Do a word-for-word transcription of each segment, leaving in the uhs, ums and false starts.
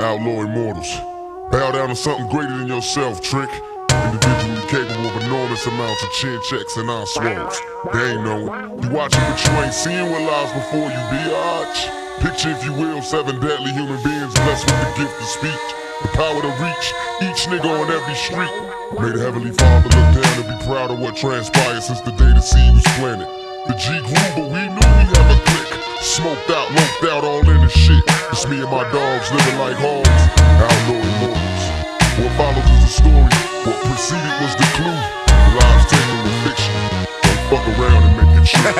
Outlaw Immortals. Bow down to something greater than yourself, Trick. Individually capable of enormous amounts of chin checks and eye swallows. They ain't knowing. You watching but you ain't seeing what lies before you, biatch. Picture, if you will, seven deadly human beings blessed with the gift of speech, the power to reach each nigga on every street. May the Heavenly Father look down and be proud of what transpired since the day the seed was planted. The G grew, but we knew we have a click. Smoked out, loped out, all in the shit. It's me and my dogs living like hogs. Outlaw Immortals. What follows is a story. What preceded was the clue. The lives taken with fiction. Don't fuck around and make it true.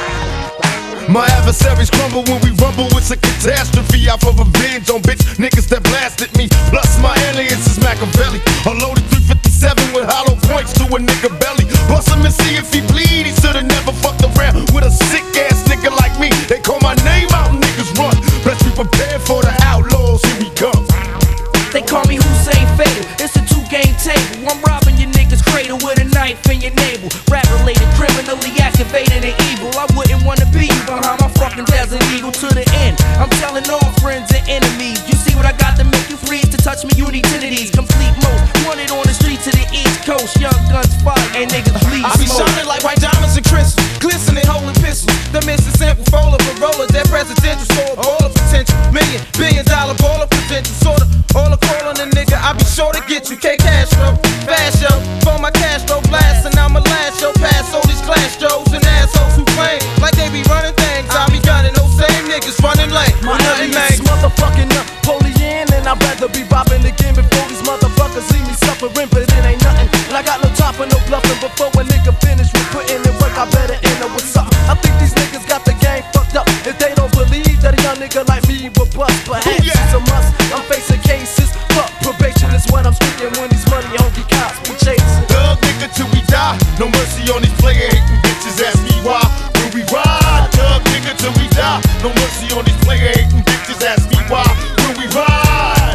My adversaries crumble when we rumble. It's a catastrophe. Out for revenge on bitch niggas that blasted me. Plus my alias is Machiavelli. A loaded three fifty-seven with hollow points to a nigga belly. Bust him and see if he bleed. He should've never fucked around with a sick ass nigga like me. They call my name out and niggas run. Best be prepared for the outlaws. Here we come. They call me Hussein Fatal. It's a two-game table. I'm robbing your niggas' cradle with a knife in your navel. Rap-related, criminally activated and evil. I wouldn't wanna be you behind my fucking Desert Eagle to the end. I'm telling all friends and enemies. You see what I got to make you freeze? To touch me, you need titties. Complete most. Wanted on the streets of the East Coast. Young guns fire and niggas bleed I be shining like white diamonds and crystals, glistening, holding pistols. The missing sample folder for rollers. That presidential store, baller potential. Million, billion dollar baller potential. Sorta, all a call on a nigga. I be sure to get you K Castro, fast show. For my Castro blast, and I'ma last your pass. All these class Joes and assholes who claim like they be running things. I be gunning those same niggas running late. My nothing name man. is motherfucking Napoleon, and I'd rather be robbing again before these motherfuckers leave me suffering. But it ain't nothing, and I got no time for no bluffing. Before a nigga finish with putting in work, I better end up with something. I think these niggas got the game fucked up. If they don't believe that a young nigga like me will bust, perhaps yeah. it's a must. I'm facing cases, fuck probation is what I'm speaking when these money hungry cops be chasing. Thug nigga till we die. No mercy on these player hating bitches. Ask me why. When we ride. Thug nigga till we die. No mercy on these player hating bitches. Ask me why. When we ride.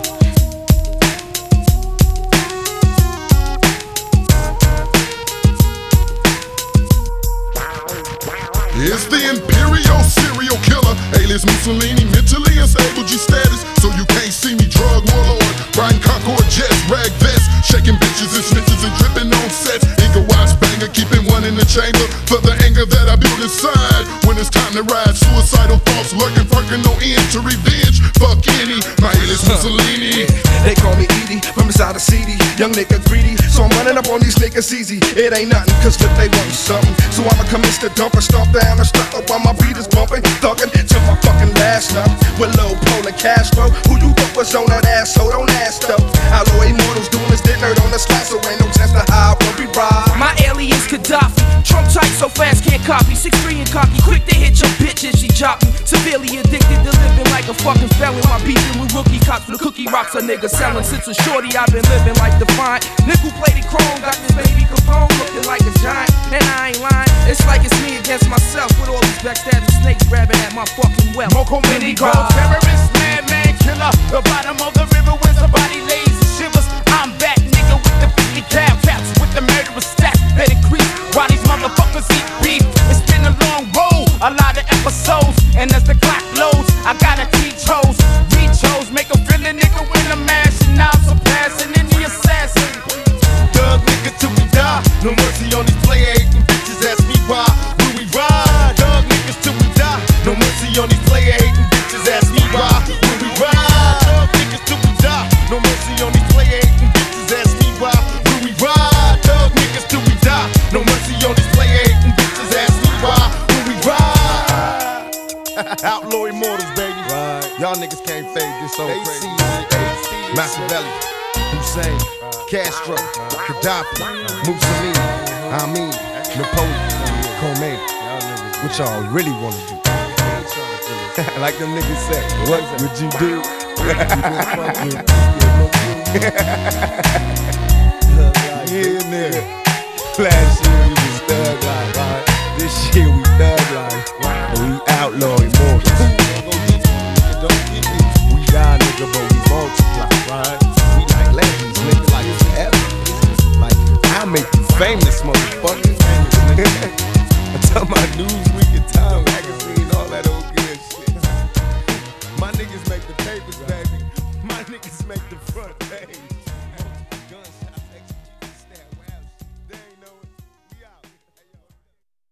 It's the Imperial serial killer, alias Mussolini, mentally unstable G status, so you can't see me. Drug warlord, riding Concord jets, rag vests, shaking bitches and snitches and dripping on sets. Eagle watch banger, keeping one in the chamber for the anger that I build inside. When it's time to ride, suicidal thoughts lurking, perking no end to revenge. Fuck any, my alias Mussolini. They call me Edie from inside the C D. Young nigga greedy, so I'm running up on these niggas easy. It ain't nothing, cause if they want something, so I'ma commence to dump and stomp down and stuff up while my beat is bumping. Thuggin' till my fucking last nut. With Lil Pole and Castro, who you thought was on that ass, so don't ask though. Outlaw Immortals doing this dick nerd on the slide, so ain't no chance to hide when we ride. My alias Gaddafi, Trump tight so fast can't copy. six three and cocky, quick to hit your bitch if she drop me. Severely addicted to living like a fucking felon. My beefing with rookie cops for the cookie rocks a nigga selling. Since a shorty I've been living like Defiant. Nickel plated chrome, got this baby Capone looking like a giant. And I ain't lying, it's like it's me against myself. With all these backstabbing snakes grabbing at my fucking wealth. Moco Mini Gold, terrorist, madman, killer. The bottom of the river where somebody lays and shivers. I'm back, nigga, with the fifty cal caps, with the murderous stats that increase while these motherfuckers eat beef. It's been a long road, a lot of episodes, and as the clock loads, I gotta teach hoes, reach hoes, make a feel a nigga when I'm mashing out, surpassing any assassin. Thug nigga till we die, no mercy on these player hating bitches. Ask me why. When we ride, thug niggas till we die, no mercy on these player hating bitches. Ask me why. When we ride, thug niggas till we die, no mercy on these player hating bitches. Ask me why. When we ride, thug niggas till we die, no mercy on these player hating bitches. Ask me why. When we ride. Outlaw Immortals, baby. Right. Y'all niggas can't fade this so crazy. Machiavelli, Hussein, Castro, Gaddafi, Mussolini, I mean, Napoleon, Khomeini. What y'all really wanna do? Like them niggas say, what would you do? Yeah, nigga. Last year we was thug life, right? This year we thug life, but we outlaw Immortals. We die, nigga, but we multiply, right? We like legends, nigga, like forever. Like, I make you famous, motherfucker. I tell my Newsweek and Time magazine, all that old good shit. My niggas make the papers, baby. niggas make the front page.